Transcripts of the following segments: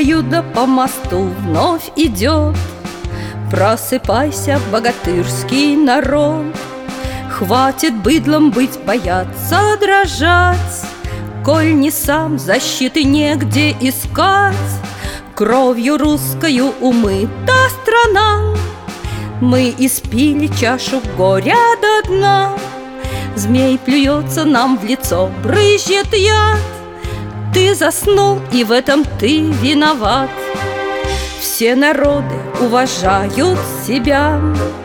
Каюда по мосту вновь идет. Просыпайся, богатырский народ. Хватит быдлом быть, бояться, дрожать. Коль не сам, защиты негде искать. Кровью русскою умыта страна. Мы испили чашу горя до дна. Змей плюется нам в лицо, брызжет яд. Ты заснул, и в этом ты виноват. Все народы уважают себя,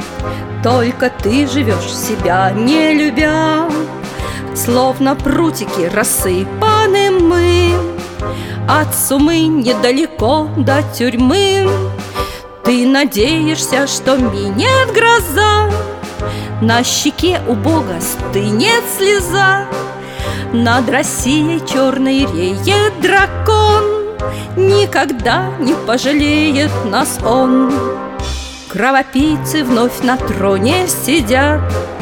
только ты живешь себя не любя. Словно прутики рассыпаны мы, от сумы недалеко до тюрьмы. Ты надеешься, что минет гроза, на щеке у Бога стынет слеза. Над Россией черной реет дракон, никогда не пожалеет нас он. Кровопийцы вновь на троне сидят,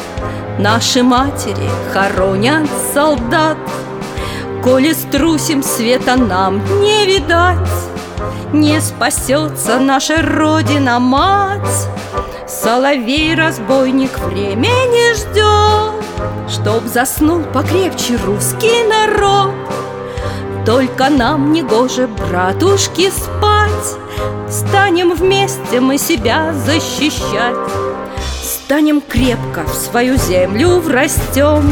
наши матери хоронят солдат. Коли струсим, света нам не видать, не спасется наша Родина-мать. Соловей-разбойник времени ждет, чтоб заснул покрепче русский народ. Только нам не гоже, братушки, спать. Станем вместе мы себя защищать. Станем крепко в свою землю врастем,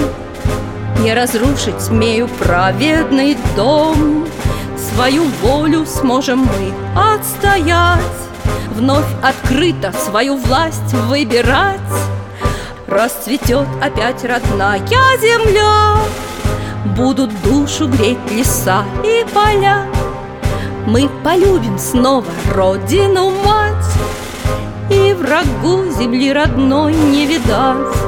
не разрушить смею праведный дом. Свою волю сможем мы отстоять, вновь открыто свою власть выбирать. Расцветет опять родная земля, будут душу греть леса и поля. Мы полюбим снова родину-мать, и врагу земли родной не видать.